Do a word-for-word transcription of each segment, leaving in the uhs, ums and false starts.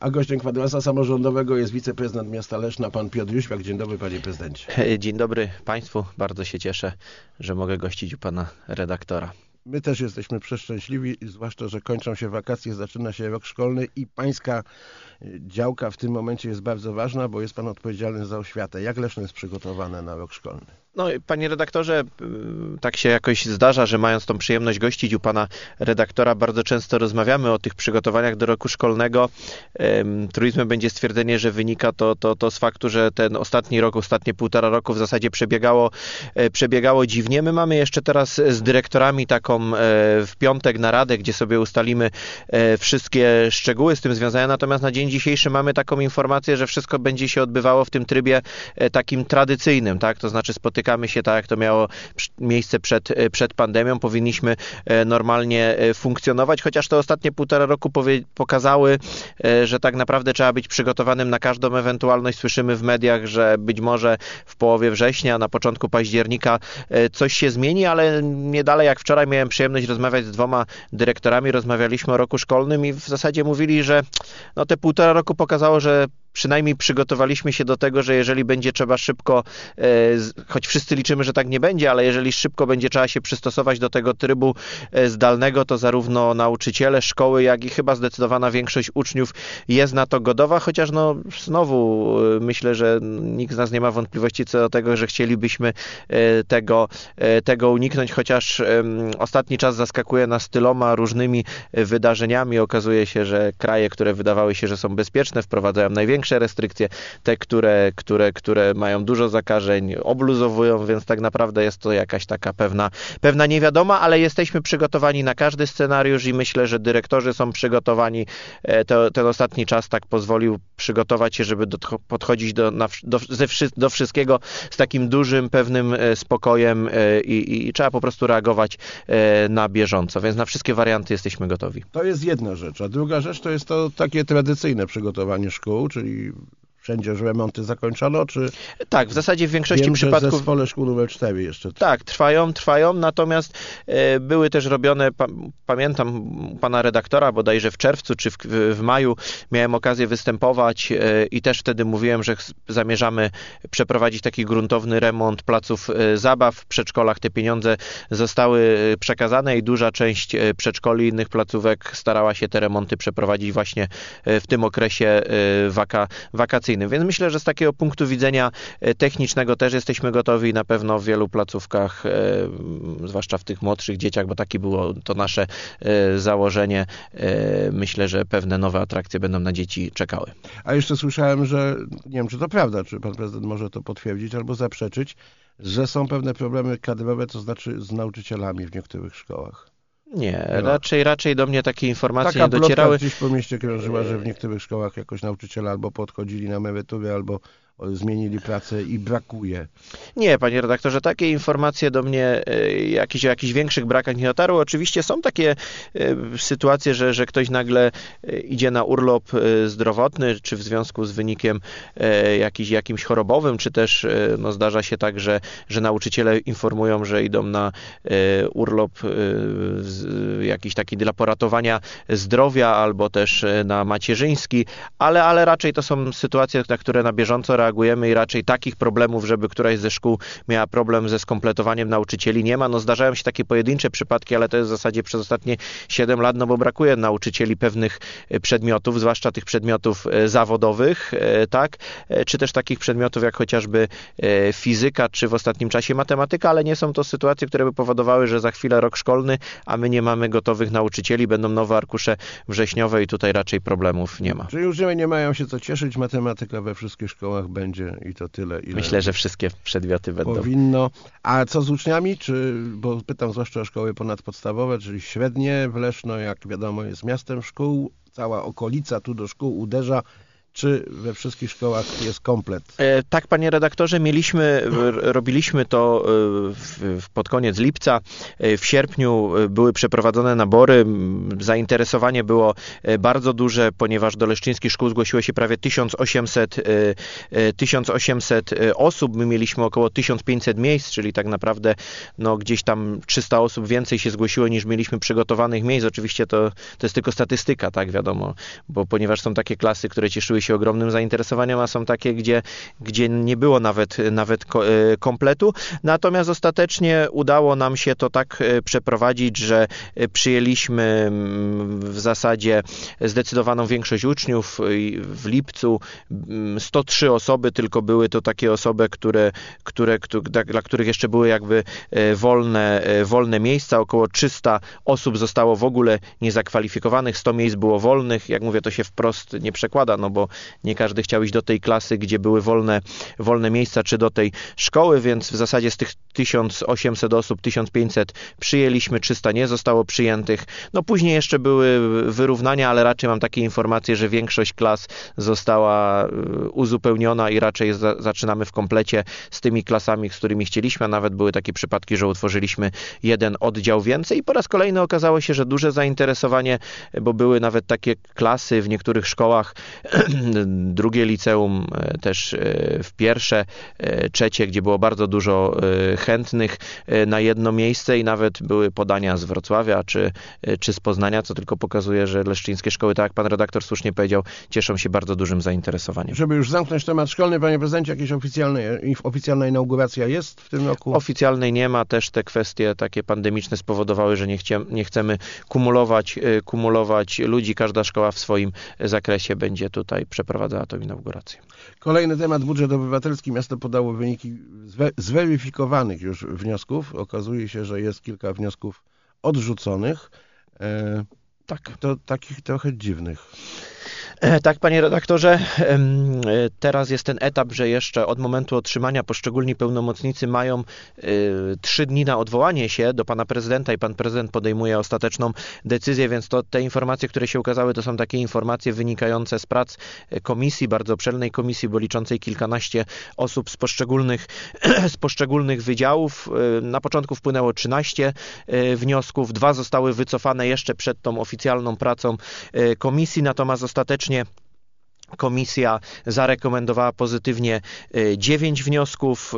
A gościem kwadransa samorządowego jest wiceprezydent miasta Leszna, pan Piotr Jóźwiak. Dzień dobry, panie prezydencie. Dzień dobry państwu. Bardzo się cieszę, że mogę gościć u pana redaktora. My też jesteśmy przeszczęśliwi, zwłaszcza, że kończą się wakacje, zaczyna się rok szkolny i pańska działka w tym momencie jest bardzo ważna, bo jest pan odpowiedzialny za oświatę. Jak Leszno jest przygotowane na rok szkolny? No, panie redaktorze, tak się jakoś zdarza, że mając tą przyjemność gościć u pana redaktora, bardzo często rozmawiamy o tych przygotowaniach do roku szkolnego. Truizmem będzie stwierdzenie, że wynika to, to, to z faktu, że ten ostatni rok, ostatnie półtora roku w zasadzie przebiegało, przebiegało dziwnie. My mamy jeszcze teraz z dyrektorami taką w piątek naradę, gdzie sobie ustalimy wszystkie szczegóły z tym związane, natomiast na dzień dzisiejszy mamy taką informację, że wszystko będzie się odbywało w tym trybie takim tradycyjnym, tak? To znaczy spotykamy się tak, jak to miało miejsce przed, przed pandemią. Powinniśmy normalnie funkcjonować, chociaż te ostatnie półtora roku powie, pokazały, że tak naprawdę trzeba być przygotowanym na każdą ewentualność. Słyszymy w mediach, że być może w połowie września, na początku października coś się zmieni, ale nie dalej jak wczoraj miałem przyjemność rozmawiać z dwoma dyrektorami. Rozmawialiśmy o roku szkolnym i w zasadzie mówili, że no te półtora roku pokazało, że przynajmniej przygotowaliśmy się do tego, że jeżeli będzie trzeba szybko, choć wszyscy liczymy, że tak nie będzie, ale jeżeli szybko będzie trzeba się przystosować do tego trybu zdalnego, to zarówno nauczyciele, szkoły, jak i chyba zdecydowana większość uczniów jest na to gotowa, chociaż no znowu myślę, że nikt z nas nie ma wątpliwości co do tego, że chcielibyśmy tego, tego uniknąć, chociaż ostatni czas zaskakuje nas tyloma różnymi wydarzeniami. Okazuje się, że kraje, które wydawały się, że są bezpieczne, wprowadzają największe restrykcje, te, które, które, które mają dużo zakażeń, obluzowują, więc tak naprawdę jest to jakaś taka pewna, pewna niewiadoma, ale jesteśmy przygotowani na każdy scenariusz i myślę, że dyrektorzy są przygotowani. To, ten ostatni czas tak pozwolił przygotować się, żeby do, podchodzić do, na, do, ze, do wszystkiego z takim dużym, pewnym spokojem i, i, i trzeba po prostu reagować na bieżąco, więc na wszystkie warianty jesteśmy gotowi. To jest jedna rzecz, a druga rzecz to jest to takie tradycyjne przygotowanie szkół, czyli wszędzie już remonty zakończono, czy... Tak, w zasadzie w większości Wiem, przypadków... Wiem, że zespole szkół numer cztery jeszcze... Tak, trwają, trwają, natomiast e, były też robione, pa, pamiętam pana redaktora, bodajże w czerwcu czy w, w maju miałem okazję występować e, i też wtedy mówiłem, że ch- zamierzamy przeprowadzić taki gruntowny remont placów e, zabaw. W przedszkolach te pieniądze zostały przekazane i duża część e, przedszkoli i innych placówek starała się te remonty przeprowadzić właśnie e, w tym okresie e, waka, wakacyjnym. Więc myślę, że z takiego punktu widzenia technicznego też jesteśmy gotowi na pewno w wielu placówkach, zwłaszcza w tych młodszych dzieciach, bo takie było to nasze założenie. Myślę, że pewne nowe atrakcje będą na dzieci czekały. A jeszcze słyszałem, że, nie wiem czy to prawda, czy pan prezydent może to potwierdzić albo zaprzeczyć, że są pewne problemy kadrowe, to znaczy z nauczycielami w niektórych szkołach. Nie, raczej, raczej do mnie takie informacje Taka nie docierały. Taka gdzieś po mieście krążyła, że w niektórych szkołach jakoś nauczyciele albo podchodzili na emeryturę, albo zmienili pracę i brakuje. Nie, panie redaktorze, takie informacje do mnie jakieś, o jakichś większych brakach nie dotarły. Oczywiście są takie sytuacje, że, że ktoś nagle idzie na urlop zdrowotny, czy w związku z wynikiem jakiś, jakimś chorobowym, czy też no, zdarza się tak, że, że nauczyciele informują, że idą na urlop jakiś taki dla poratowania zdrowia, albo też na macierzyński, ale, ale raczej to są sytuacje, na które na bieżąco reagujemy i raczej takich problemów, żeby któraś ze szkół miała problem ze skompletowaniem nauczycieli, nie ma. No zdarzają się takie pojedyncze przypadki, ale to jest w zasadzie przez ostatnie siedem lat, no bo brakuje nauczycieli pewnych przedmiotów, zwłaszcza tych przedmiotów zawodowych, tak, czy też takich przedmiotów jak chociażby fizyka, czy w ostatnim czasie matematyka, ale nie są to sytuacje, które by powodowały, że za chwilę rok szkolny, a my nie mamy gotowych nauczycieli, będą nowe arkusze wrześniowe i tutaj raczej problemów nie ma. Czyli uczniowie nie mają się co cieszyć, matematyka we wszystkich szkołach będzie i to tyle, ile myślę, że wszystkie przedmioty będą. Powinno. A co z uczniami? Czy, bo pytam zwłaszcza o szkoły ponadpodstawowe, czyli średnie w Leszno, jak wiadomo, jest miastem szkół, cała okolica tu do szkół uderza. czy we wszystkich szkołach jest komplet? E, tak, panie redaktorze, mieliśmy, robiliśmy to w, w, pod koniec lipca. W sierpniu były przeprowadzone nabory. Zainteresowanie było bardzo duże, ponieważ do leszczyńskich szkół zgłosiło się prawie tysiąc osiemset osób. My mieliśmy około tysiąc pięćset miejsc, czyli tak naprawdę no, gdzieś tam trzysta osób więcej się zgłosiło niż mieliśmy przygotowanych miejsc. Oczywiście to, to jest tylko statystyka, tak wiadomo, bo ponieważ są takie klasy, które cieszyły się ogromnym zainteresowaniem, a są takie, gdzie, gdzie nie było nawet, nawet kompletu. Natomiast ostatecznie udało nam się to tak przeprowadzić, że przyjęliśmy w zasadzie zdecydowaną większość uczniów. W lipcu sto trzy osoby tylko były to takie osoby, które, które, dla których jeszcze były jakby wolne, wolne miejsca. Około trzysta osób zostało w ogóle niezakwalifikowanych, sto miejsc było wolnych. Jak mówię, to się wprost nie przekłada, no bo nie każdy chciał iść do tej klasy, gdzie były wolne, wolne miejsca, czy do tej szkoły, więc w zasadzie z tych tysiąc osiemset osób, tysiąc pięćset przyjęliśmy, trzysta nie zostało przyjętych. No później jeszcze były wyrównania, ale raczej mam takie informacje, że większość klas została uzupełniona i raczej za, zaczynamy w komplecie z tymi klasami, z którymi chcieliśmy, a nawet były takie przypadki, że utworzyliśmy jeden oddział więcej i po raz kolejny okazało się, że duże zainteresowanie, bo były nawet takie klasy w niektórych szkołach, drugie liceum też w pierwsze, trzecie, gdzie było bardzo dużo chętnych na jedno miejsce i nawet były podania z Wrocławia czy, czy z Poznania, co tylko pokazuje, że leszczyńskie szkoły, tak jak pan redaktor słusznie powiedział, cieszą się bardzo dużym zainteresowaniem. Żeby już zamknąć temat szkolny, panie prezydencie, jakieś oficjalne, oficjalna inauguracja jest w tym roku? Oficjalnej nie ma, też te kwestie takie pandemiczne spowodowały, że nie, chcie, nie chcemy kumulować, kumulować ludzi, każda szkoła w swoim zakresie będzie tutaj przeprowadzała tą inaugurację. Kolejny temat, budżet obywatelski. Miasto podało wyniki zweryfikowanych już wniosków. Okazuje się, że jest kilka wniosków odrzuconych. E, tak. To takich trochę dziwnych. Tak, panie redaktorze, teraz jest ten etap, że jeszcze od momentu otrzymania poszczególni pełnomocnicy mają trzy dni na odwołanie się do pana prezydenta i pan prezydent podejmuje ostateczną decyzję, więc to te informacje, które się ukazały, to są takie informacje wynikające z prac komisji, bardzo obszernej komisji, bo liczącej kilkanaście osób z poszczególnych, z poszczególnych wydziałów. Na początku wpłynęło trzynaście wniosków, dwa zostały wycofane jeszcze przed tą oficjalną pracą komisji, natomiast ostatecznie komisja zarekomendowała pozytywnie dziewięć wniosków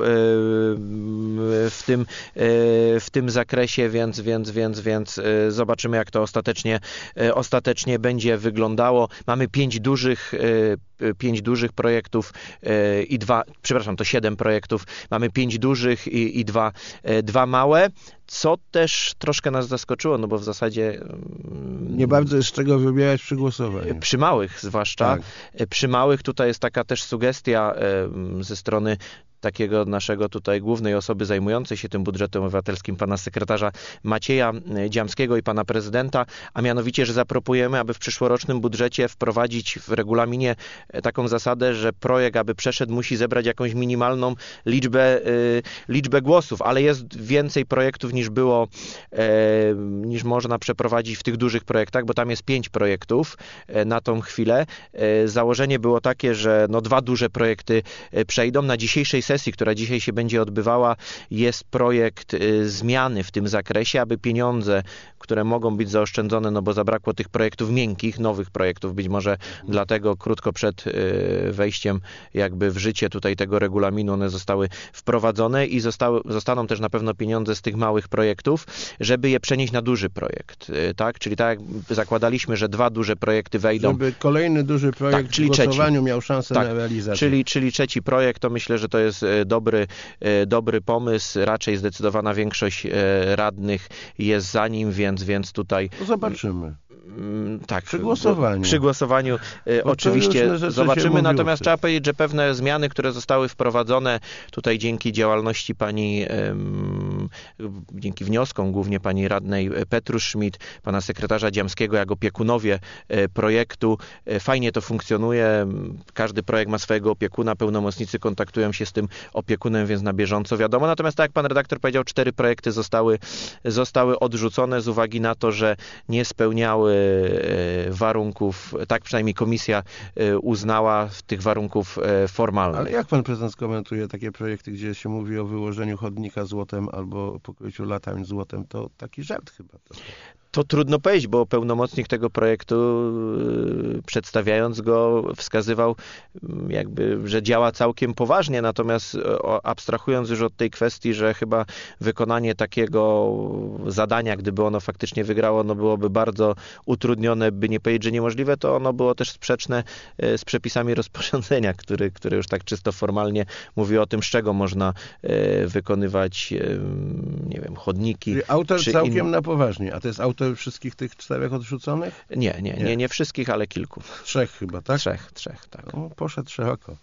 w tym, w tym zakresie, więc, więc, więc, więc zobaczymy, jak to ostatecznie, ostatecznie będzie wyglądało. Mamy pięć dużych pięć dużych projektów i dwa, przepraszam, to siedem projektów. Mamy pięć dużych i, i dwa, dwa małe, co też troszkę nas zaskoczyło, no bo w zasadzie nie bardzo jest z czego wybierać przy głosowaniu. Przy małych zwłaszcza. Tak. Przy małych tutaj jest taka też sugestia ze strony takiego naszego tutaj głównej osoby zajmującej się tym budżetem obywatelskim, pana sekretarza Macieja Dziamskiego i pana prezydenta, a mianowicie, że zaproponujemy, aby w przyszłorocznym budżecie wprowadzić w regulaminie taką zasadę, że projekt, aby przeszedł, musi zebrać jakąś minimalną liczbę, liczbę głosów, ale jest więcej projektów niż było, niż można przeprowadzić w tych dużych projektach, bo tam jest pięć projektów na tą chwilę. Założenie było takie, że no dwa duże projekty przejdą. Na dzisiejszej sesji, która dzisiaj się będzie odbywała, jest projekt y, zmiany w tym zakresie, aby pieniądze, które mogą być zaoszczędzone, no bo zabrakło tych projektów miękkich, nowych projektów, być może mhm. dlatego krótko przed y, wejściem jakby w życie tutaj tego regulaminu one zostały wprowadzone i zostały, zostaną też na pewno pieniądze z tych małych projektów, żeby je przenieść na duży projekt, y, tak? Czyli tak jak zakładaliśmy, że dwa duże projekty wejdą. Żeby kolejny duży projekt tak, czyli w głosowaniu trzeci. miał szansę tak, na realizację. Czyli, czyli trzeci projekt, to myślę, że to jest dobry, dobry pomysł. Raczej zdecydowana większość radnych jest za nim, więc, więc tutaj... No zobaczymy. Tak, przy głosowaniu. Przy głosowaniu oczywiście zobaczymy, natomiast trzeba powiedzieć, że pewne zmiany, które zostały wprowadzone tutaj dzięki działalności pani, dzięki wnioskom głównie pani radnej Petrusz-Schmidt, pana sekretarza Dziamskiego, jak opiekunowie projektu, fajnie to funkcjonuje. Każdy projekt ma swojego opiekuna, pełnomocnicy kontaktują się z tym opiekunem, więc na bieżąco wiadomo. Natomiast tak jak pan redaktor powiedział, cztery projekty zostały, zostały odrzucone z uwagi na to, że nie spełniały warunków, tak przynajmniej komisja uznała, tych warunków formalnych. Ale jak pan prezydent skomentuje takie projekty, gdzie się mówi o wyłożeniu chodnika złotem albo pokryciu latań złotem? To taki żart chyba. To. To trudno powiedzieć, bo pełnomocnik tego projektu, przedstawiając go, wskazywał jakby, że działa całkiem poważnie, natomiast abstrahując już od tej kwestii, że chyba wykonanie takiego zadania, gdyby ono faktycznie wygrało, ono byłoby bardzo utrudnione, by nie powiedzieć, że niemożliwe, to ono było też sprzeczne z przepisami rozporządzenia, który, który już tak czysto formalnie mówi o tym, z czego można wykonywać, nie wiem, chodniki. Czyli autor całkiem in... na poważnie, a to jest autor wszystkich tych czterech odrzuconych? Nie, nie, nie, nie, nie wszystkich, ale kilku. Trzech chyba, tak? Trzech, trzech, tak. O, poszedł szeroko.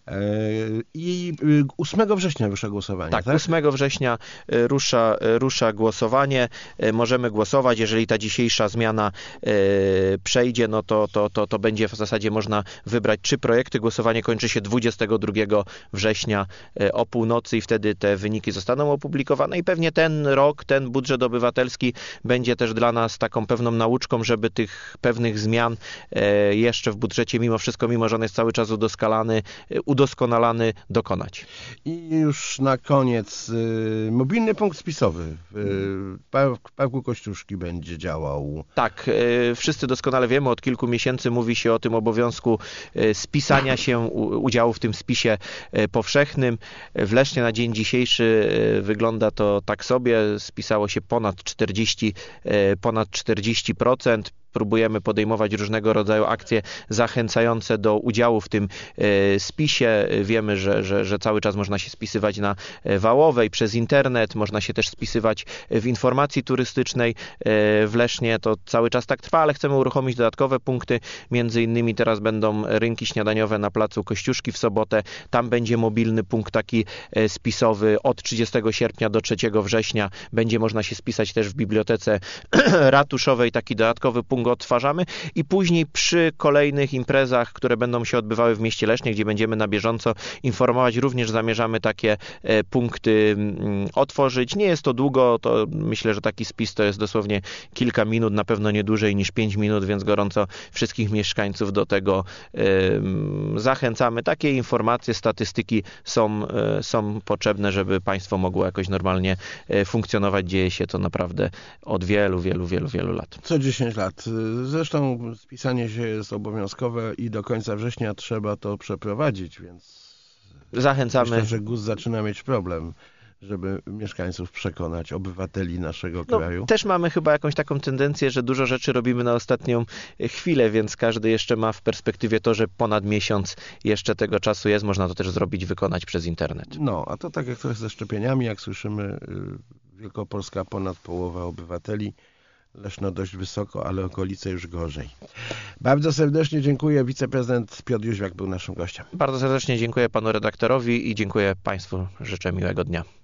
I ósmego września rusza głosowanie, tak? Tak, ósmego września rusza, rusza głosowanie. Możemy głosować. Jeżeli ta dzisiejsza zmiana przejdzie, no to, to, to, to będzie w zasadzie można wybrać trzy projekty. Głosowanie kończy się dwudziestego drugiego września o północy i wtedy te wyniki zostaną opublikowane i pewnie ten rok, ten budżet obywatelski będzie też dla nas taką pewną nauczką, żeby tych pewnych zmian jeszcze w budżecie mimo wszystko, mimo że on jest cały czas udoskonalany, udoskonalany dokonać. I już na koniec y, mobilny punkt spisowy w y, Parku Kościuszki będzie działał. Tak, y, wszyscy doskonale wiemy, od kilku miesięcy mówi się o tym obowiązku y, spisania się, u, udziału w tym spisie y, powszechnym. W Lesznie na dzień dzisiejszy y, wygląda to tak sobie, spisało się ponad czterdzieści, y, ponad czterdzieści procent. Próbujemy podejmować różnego rodzaju akcje zachęcające do udziału w tym spisie. Wiemy, że, że, że cały czas można się spisywać na Wałowej, przez internet, można się też spisywać w informacji turystycznej w Lesznie. To cały czas tak trwa, ale chcemy uruchomić dodatkowe punkty. Między innymi teraz będą rynki śniadaniowe na placu Kościuszki w sobotę. Tam będzie mobilny punkt taki spisowy od trzydziestego sierpnia do trzeciego września. Będzie można się spisać też w bibliotece ratuszowej. Taki dodatkowy punkt go odtwarzamy i później przy kolejnych imprezach, które będą się odbywały w mieście Lesznie, gdzie będziemy na bieżąco informować, również zamierzamy takie punkty otworzyć. Nie jest to długo, to myślę, że taki spis to jest dosłownie kilka minut, na pewno nie dłużej niż pięć minut, więc gorąco wszystkich mieszkańców do tego zachęcamy. Takie informacje, statystyki są, są potrzebne, żeby państwo mogło jakoś normalnie funkcjonować. Dzieje się to naprawdę od wielu, wielu, wielu, wielu lat. Co dziesięć lat. Zresztą spisanie się jest obowiązkowe i do końca września trzeba to przeprowadzić, więc zachęcamy. Myślę, że G U S zaczyna mieć problem, żeby mieszkańców przekonać, obywateli naszego no, kraju. Też mamy chyba jakąś taką tendencję, że dużo rzeczy robimy na ostatnią chwilę, więc każdy jeszcze ma w perspektywie to, że ponad miesiąc jeszcze tego czasu jest. Można to też zrobić, wykonać przez internet. No, a to tak jak to jest ze szczepieniami, jak słyszymy, Wielkopolska ponad połowa obywateli, Leszno dość wysoko, ale okolice już gorzej. Bardzo serdecznie dziękuję. Wiceprezydent Piotr Jóźwiak był naszym gościem. Bardzo serdecznie dziękuję panu redaktorowi i dziękuję państwu. Życzę miłego dnia.